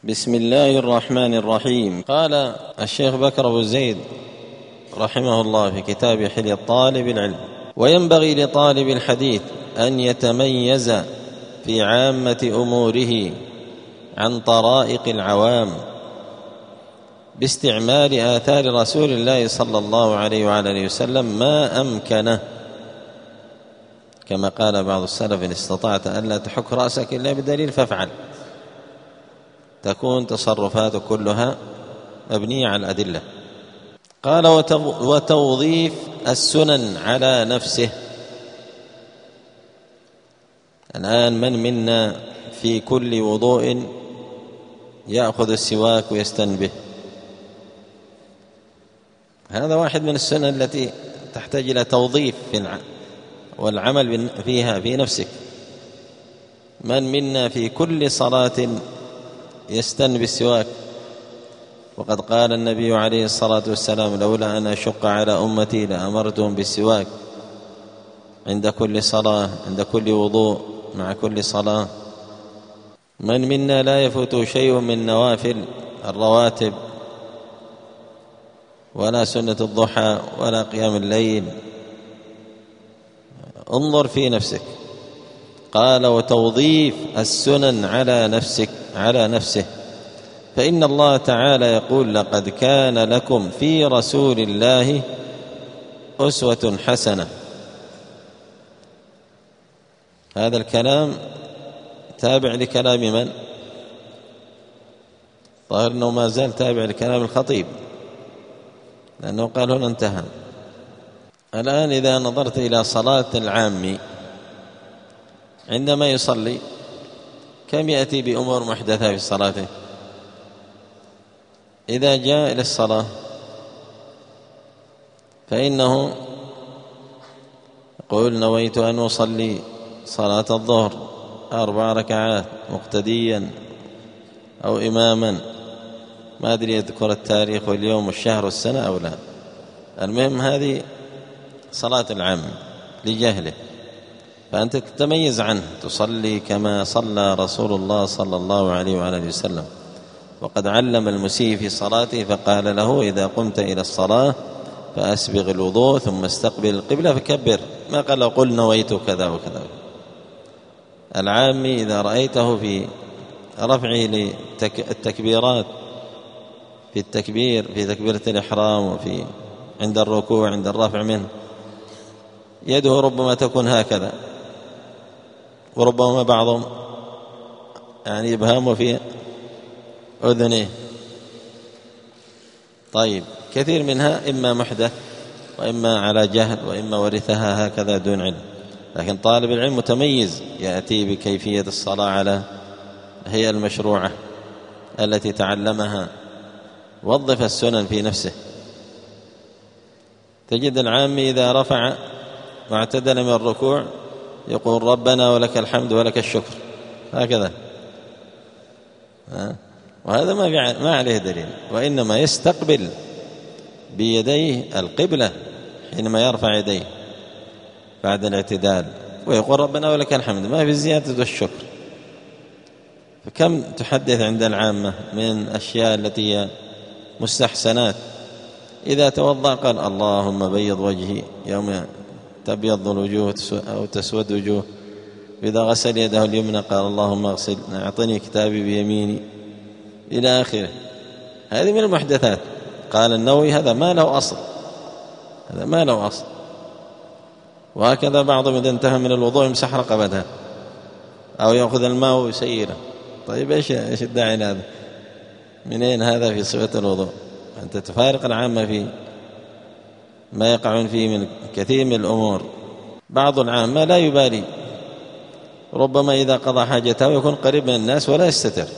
بسم الله الرحمن الرحيم. قال الشيخ بكر أبو زيد رحمه الله في كتاب حلية طالب العلم: وينبغي لطالب الحديث أن يتميز في عامة أموره عن طرائق العوام باستعمال آثار رسول الله صلى الله عليه وعلى آله وسلم ما أمكنه، كما قال بعض السلف: إن استطعت ألا تحك رأسك إلا بدليل فافعل. تكون تصرفاته كلها مبنية على الأدلة. قال: وتوظيف السنن على نفسه. الآن من منا في كل وضوء يأخذ السواك ويستن به؟ هذا واحد من السنن التي تحتاج إلى توظيف والعمل فيها في نفسك. من منا في كل صلاة يستن بالسواك؟ وقد قال النبي عليه الصلاة والسلام: لولا أن أشق على أمتي لأمرتهم بالسواك عند كل صلاة، عند كل وضوء، مع كل صلاة. من منا لا يفوت شيء من نوافل الرواتب، ولا سنة الضحى، ولا قيام الليل. انظر في نفسك. قال: وتوظيف السنن على نفسه، فإن الله تعالى يقول: لقد كان لكم في رسول الله أسوة حسنة. هذا الكلام تابع لكلام من؟ ظاهر أنه ما زال تابع لكلام الخطيب، لأنه قال هنا انتهى. الآن إذا نظرت إلى صلاة العامي عندما يصلي، كم يأتي بأمور محدثة في صلاته؟ إذا جاء إلى الصلاة فإنه يقول: نويت أن أصلي صلاة الظهر 4 ركعات مقتديا أو إماما. ما أدري يذكر التاريخ واليوم والشهر والسنة أو لا. المهم هذه صلاة العام لجهله، فأنت تتميز عنه، تصلي كما صلى رسول الله صلى الله عليه وعلى آله وسلم. وقد علم المسيء في صلاته فقال له: إذا قمت إلى الصلاة فأسبغ الوضوء ثم استقبل القبلة فكبر. ما قال له: قل نويت كذا وكذا. العامي إذا رأيته في رفعه للتكبيرات، في التكبير، في تكبيرة الإحرام، وفي عند الركوع، عند الرفع منه، يده ربما تكون هكذا، وربما بعضهم يعني إبهامه في أذنه. طيب، كثير منها إما محدث، وإما على جهل، وإما ورثها هكذا دون علم. لكن طالب العلم متميز، يأتي بكيفية الصلاة على هي المشروعة التي تعلمها. وظف السنن في نفسه. تجد العامي إذا رفع واعتدل من الركوع يقول: ربنا ولك الحمد ولك الشكر، هكذا. وهذا ما عليه دليل، وإنما يستقبل بيديه القبلة حينما يرفع يديه بعد الاعتدال، ويقول: ربنا ولك الحمد، ما في الزيادة والشكر. فكم تحدث عند العامة من أشياء التي هي مستحسنات. إذا توضأ قال: اللهم بيض وجهي يوم تبيض الوجوه أو تسود وجوه. إذا غسل يده اليمنى قال: اللهم اغسل، أعطني كتابي بيميني، إلى آخره. هذه من المحدثات. قال النووي: هذا ما له أصل، هذا ما له أصل. وهكذا بعضهم إذا انتهى من الوضوء يمسح رقبته أو يأخذ الماء ويسيره. طيب إيش الداعي لهذا؟ منين هذا في صفة الوضوء؟ أنت تفارق العامة في ما يقعون فيه من كثير من الأمور. بعض العامة لا يبالي، ربما إذا قضى حاجته يكون قريب من الناس ولا يستتر.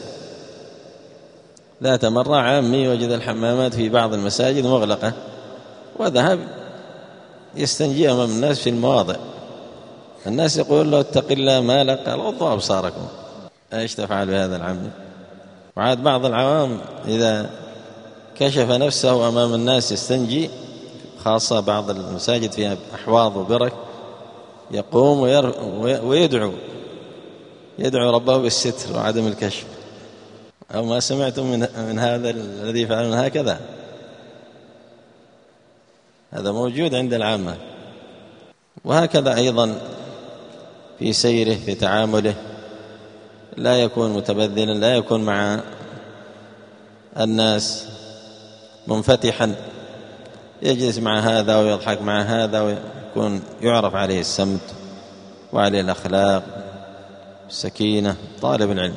ذات مرة عامي وجد الحمامات في بعض المساجد مغلقة، وذهب يستنجي أمام الناس في المواضع. الناس يقول له: اتق الله ما لك، قال: غضوا أبصاركم. ايش تفعل بهذا العام؟ وعاد بعض العوام إذا كشف نفسه أمام الناس يستنجي، خاصة بعض المساجد فيها أحواض وبرك، يقوم ويدعو ربه بالستر وعدم الكشف. أو ما سمعتم من هذا الذي يفعلون هكذا؟ هذا موجود عند العامة. وهكذا أيضا في سيره، في تعامله، لا يكون متبذلا، لا يكون مع الناس منفتحا، يجلس مع هذا ويضحك مع هذا، ويكون يعرف عليه السمت وعليه الأخلاق، السكينة، طالب العلم.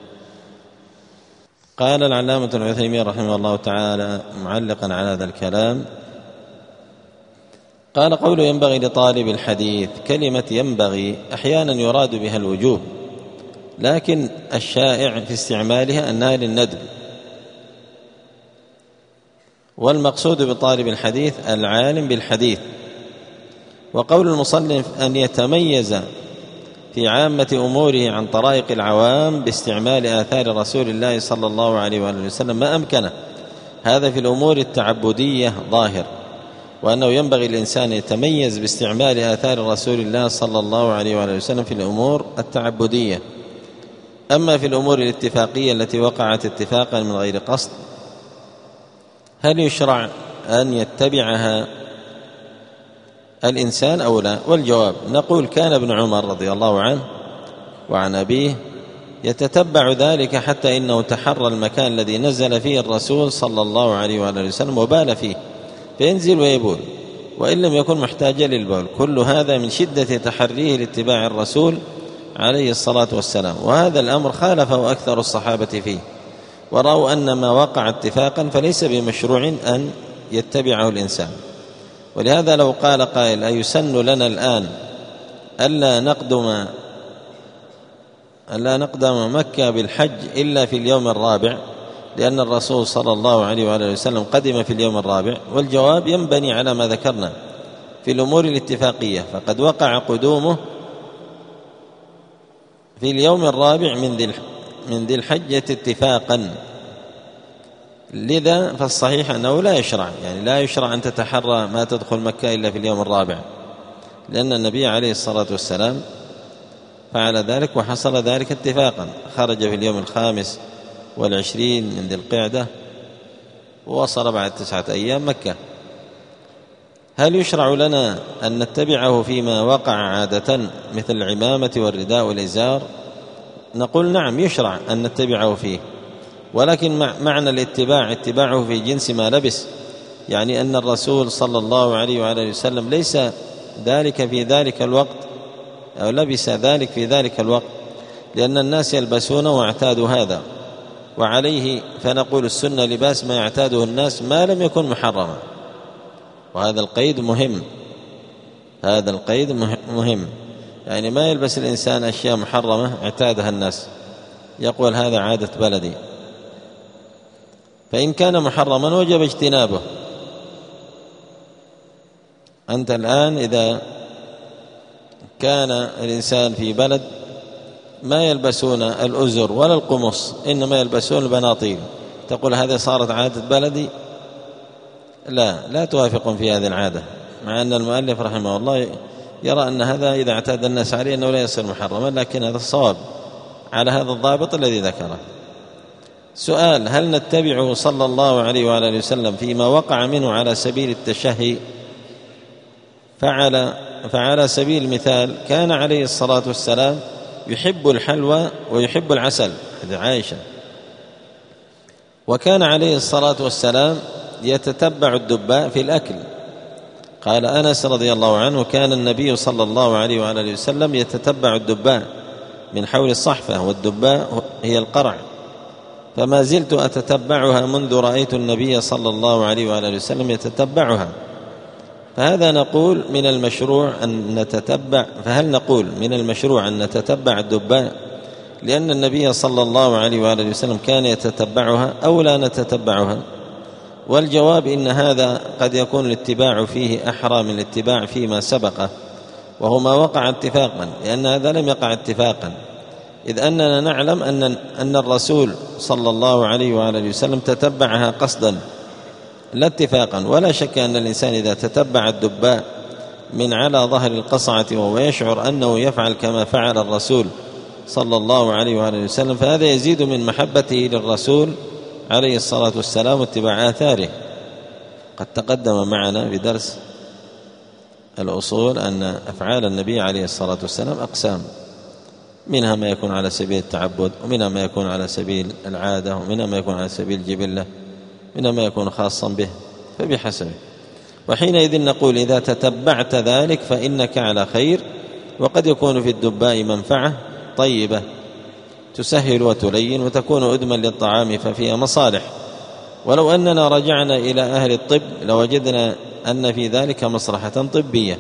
قال العلامة العثيمين رحمه الله تعالى معلقا على هذا الكلام، قال: قوله ينبغي لطالب الحديث، كلمة ينبغي أحيانا يراد بها الوجوب، لكن الشائع في استعمالها أنها للندب، والمقصود بطالب الحديث العالم بالحديث. وقول المصنف أن يتميز في عامة أموره عن طرائق العوام باستعمال آثار رسول الله صلى الله عليه وآله وسلم ما أمكنه، هذا في الأمور التعبدية ظاهر، وأنه ينبغي الإنسان يتميز باستعمال آثار رسول الله صلى الله عليه وآله وسلم في الأمور التعبدية. أما في الأمور الاتفاقية التي وقعت اتفاقا من غير قصد، هل يشرع أن يتبعها الإنسان أو لا؟ والجواب نقول: كان ابن عمر رضي الله عنه وعن أبيه يتتبع ذلك، حتى إنه تحرى المكان الذي نزل فيه الرسول صلى الله عليه وآله وسلم وبال فيه، فينزل ويبول وإن لم يكن محتاجا للبول. كل هذا من شدة تحريه لاتباع الرسول عليه الصلاة والسلام، وهذا الأمر خالفه أكثر الصحابة فيه، ورأوا أن ما وقع اتفاقا فليس بمشروع أن يتبعه الإنسان. ولهذا لو قال قائل: أيسن لنا الآن ألا نقدم مكة بالحج إلا في اليوم الرابع، لأن الرسول صلى الله عليه وآله وسلم قدم في اليوم الرابع؟ والجواب ينبني على ما ذكرنا في الأمور الاتفاقية، فقد وقع قدومه في اليوم الرابع من ذي الحجة اتفاقا، لذا فالصحيح أنه لا يشرع، يعني لا يشرع أن تتحرى ما تدخل مكة إلا في اليوم الرابع، لأن النبي عليه الصلاة والسلام فعل ذلك وحصل ذلك اتفاقا، خرج في اليوم 25 من ذي القعدة ووصل بعد 9 أيام مكة. هل يشرع لنا أن نتبعه فيما وقع عادة مثل العمامة والرداء والإزار؟ نقول: نعم، يشرع أن نتبعه فيه، ولكن معنى الاتباع اتباعه في جنس ما لبس، يعني أن الرسول صلى الله عليه وآله وسلم ليس ذلك في ذلك الوقت، أو لبس ذلك في ذلك الوقت، لأن الناس يلبسون واعتادوا هذا، وعليه فنقول: السنة لباس ما يعتاده الناس ما لم يكن محرما. وهذا القيد مهم، هذا القيد مهم، يعني ما يلبس الإنسان أشياء محرمة اعتادها الناس، يقول هذا عادة بلدي، فإن كان محرما وجب اجتنابه. أنت الآن إذا كان الإنسان في بلد ما يلبسون الأزر ولا القمص، إنما يلبسون البناطيل، تقول هذه صارت عادة بلدي؟ لا توافق في هذه العادة، مع أن المؤلف رحمه الله يرى أن هذا إذا اعتاد الناس عليه أنه لا يصير محرما، لكن هذا الصواب على هذا الضابط الذي ذكره. سؤال: هل نتبعه صلى الله عليه وآله وسلم فيما وقع منه على سبيل التشهي؟ فعلى سبيل المثال كان عليه الصلاة والسلام يحب الحلوى ويحب العسل، هذه عائشة، وكان عليه الصلاة والسلام يتتبع الدباء في الأكل. قال أنس رضي الله عنه: كان النبي صلى الله عليه وآله وسلم يتتبع الدباء من حول الصحفة، والدباء هي القرع، فما زلت أتتبعها منذ رأيت النبي صلى الله عليه وآله وسلم يتتبعها. فهذا نقول من المشروع أن نتتبع، فهل نقول من المشروع أن نتتبع الدباء لأن النبي صلى الله عليه وآله وسلم كان يتتبعها، أو لا نتتبعها؟ والجواب إن هذا قد يكون الاتباع فيه أحرى من الاتباع فيما سبقه، وهو ما وقع اتفاقا، لأن هذا لم يقع اتفاقا، إذ أننا نعلم أن الرسول صلى الله عليه وآله وسلم تتبعها قصدا لا اتفاقا. ولا شك أن الإنسان إذا تتبع الدباء من على ظهر القصعة وهو يشعر أنه يفعل كما فعل الرسول صلى الله عليه وآله وسلم، فهذا يزيد من محبته للرسول عليه الصلاة والسلام واتباع آثاره. قد تقدم معنا بدرس الأصول أن أفعال النبي عليه الصلاة والسلام أقسام، منها ما يكون على سبيل التعبد، ومنها ما يكون على سبيل العادة، ومنها ما يكون على سبيل الجبلة، منها ما يكون خاصا به، فبحسبه. وحينئذ نقول إذا تتبعت ذلك فإنك على خير، وقد يكون في الدباء منفعة طيبة تسهل وتلين وتكون أدما للطعام ففيها مصالح. ولو أننا رجعنا إلى أهل الطب لوجدنا أن في ذلك مصلحة طبية.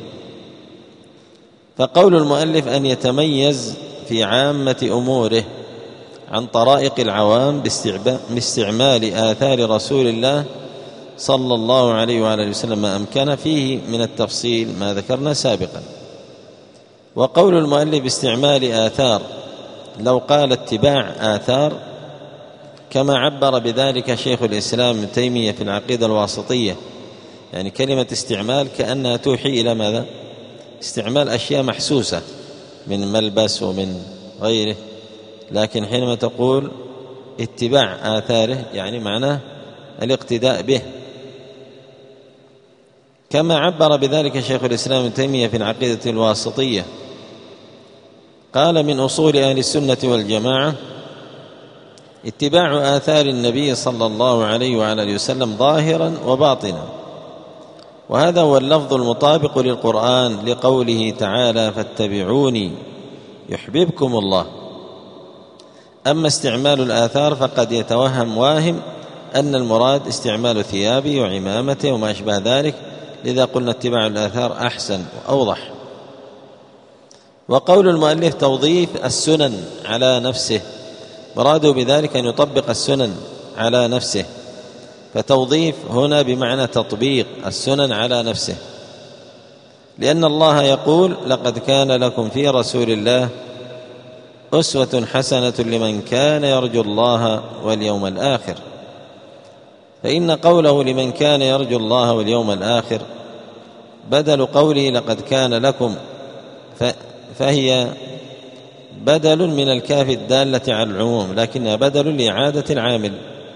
فقول المؤلف أن يتميز في عامة أموره عن طرائق العوام باستعمال آثار رسول الله صلى الله عليه وآله وسلم ما أمكن فيه من التفصيل ما ذكرنا سابقا. وقول المؤلف باستعمال آثار، لو قال اتباع آثار كما عبر بذلك شيخ الإسلام ابن تيمية في العقيدة الواسطية، يعني كلمة استعمال كأنها توحي إلى ماذا؟ استعمال أشياء محسوسة من ملبس ومن غيره، لكن حينما تقول اتباع آثاره يعني معناه الاقتداء به، كما عبر بذلك شيخ الإسلام ابن تيمية في العقيدة الواسطية. قال من أصول أهل السنة والجماعة اتباع آثار النبي صلى الله عليه وعلى وسلم ظاهرا وباطنا، وهذا هو اللفظ المطابق للقرآن لقوله تعالى فاتبعوني يحببكم الله. أما استعمال الآثار فقد يتوهم واهم أن المراد استعمال ثيابه وعمامته وما أشبه ذلك، لذا قلنا اتباع الآثار أحسن وأوضح. وقول المؤلف توظيف السنن على نفسه، مراده بذلك أن يطبق السنن على نفسه، فتوظيف هنا بمعنى تطبيق السنن على نفسه، لأن الله يقول لقد كان لكم في رسول الله أسوة حسنة لمن كان يرجو الله واليوم الآخر. فإن قوله لمن كان يرجو الله واليوم الآخر بدل قوله لقد كان لكم، فهي بدل من الكاف الدالة على العموم، لكنها بدل لإعادة العامل،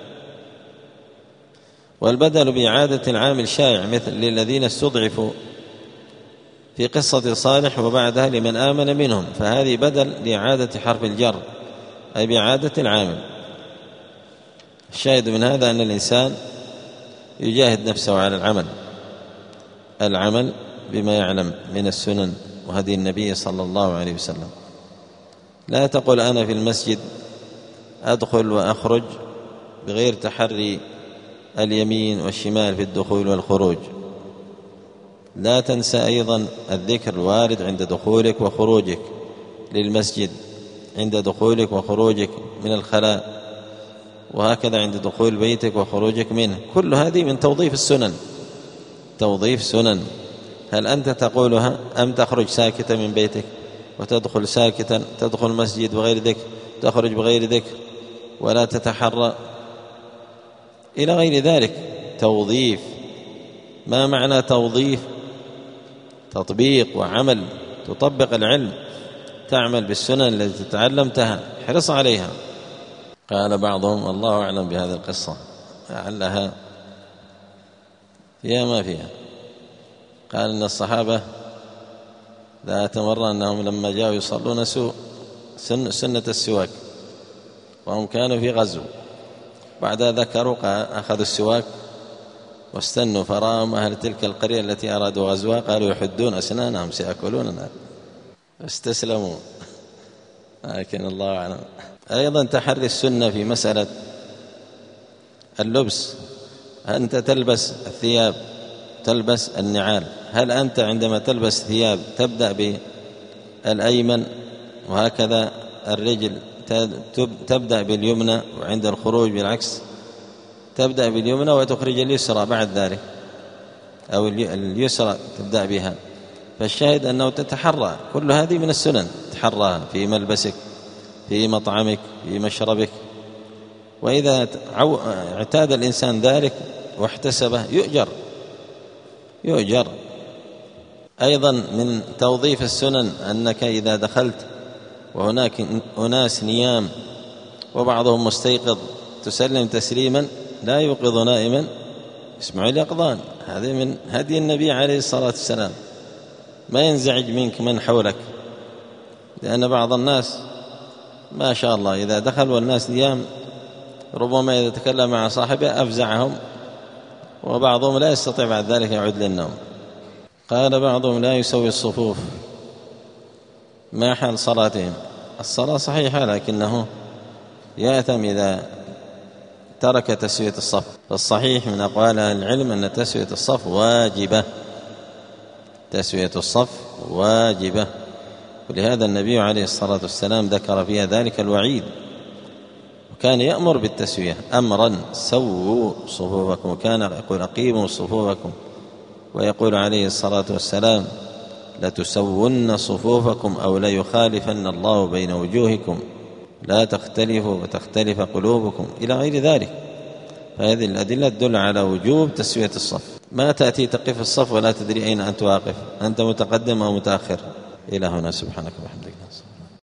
والبدل بإعادة العامل شائع، مثل للذين استضعفوا في قصة صالح وبعدها لمن آمن منهم، فهذه بدل لإعادة حرف الجر أي بإعادة العامل. الشاهد من هذا أن الإنسان يجاهد نفسه على العمل بما يعلم من السنن وهدي النبي صلى الله عليه وسلم. لا تقل أنا في المسجد أدخل وأخرج بغير تحري اليمين والشمال في الدخول والخروج. لا تنسى أيضا الذكر الوارد عند دخولك وخروجك للمسجد، عند دخولك وخروجك من الخلاء، وهكذا عند دخول بيتك وخروجك منه. كل هذه من توظيف السنن، توظيف سنن. هل أنت تقولها أم تخرج ساكتا من بيتك وتدخل ساكتا، تدخل مسجد بغير ذكر، تخرج بغير ذكر ولا تتحرى إلى غير ذلك؟ توظيف. ما معنى توظيف؟ تطبيق وعمل، تطبق العلم، تعمل بالسنن التي تعلمتها، حرص عليها. قال بعضهم الله أعلم بهذه القصة لعلها فيها ما فيها، قال إن الصحابة ذات مرة أنهم لما جاءوا يصلون سنة السواك وهم كانوا في غزو، بعد ذكروا أخذوا السواك واستنوا، فرأهم أهل تلك القرية التي أرادوا غزوها قالوا يحدون أسنانهم سيأكلوننا، استسلموا. لكن الله أعلم. أيضا تحري السنة في مسألة اللبس، أنت تلبس الثياب، تلبس النعال، هل أنت عندما تلبس ثياب تبدأ بالأيمن وهكذا الرجل تبدأ باليمنى، وعند الخروج بالعكس تبدأ باليمنى وتخرج اليسرى بعد ذلك، أو اليسرى تبدأ بها؟ فالشاهد أنه تتحرى، كل هذه من السنن تحراها في ملبسك، في مطعمك، في مشربك. وإذا اعتاد الإنسان ذلك واحتسبه يؤجر. أيضا من توظيف السنن أنك إذا دخلت وهناك أناس نيام وبعضهم مستيقظ تسلم تسليما لا يوقظ نائما يسمع اليقظان. هذا من هدي النبي عليه الصلاة والسلام، ما ينزعج منك من حولك، لأن بعض الناس ما شاء الله إذا دخل والناس نيام ربما إذا تكلم مع صاحبه أفزعهم، وبعضهم لا يستطيع بعد ذلك يعود للنوم. قال بعضهم لا يسوي الصفوف، ما حال صلاتهم؟ الصلاة صحيحة لكنه يأثم إذا ترك تسوية الصف. فالصحيح من أقوال أهل العلم أن تسوية الصف واجبة، تسوية الصف واجبة، ولهذا النبي عليه الصلاة والسلام ذكر فيها ذلك الوعيد، وكان يأمر بالتسوية أمرا سووا صفوفكم، وكان يقول أقيموا صفوفكم، ويقول عليه الصلاة والسلام لتسون صفوفكم أو ليخالفن الله بين وجوهكم لا تختلفوا وتختلف قلوبكم إلى غير ذلك. فهذه الأدلة تدل على وجوب تسوية الصف. ما تأتي تقف الصف ولا تدري أين أن تواقف، أنت متقدم أو متأخر. إلى هنا، سبحانك وبحمدك.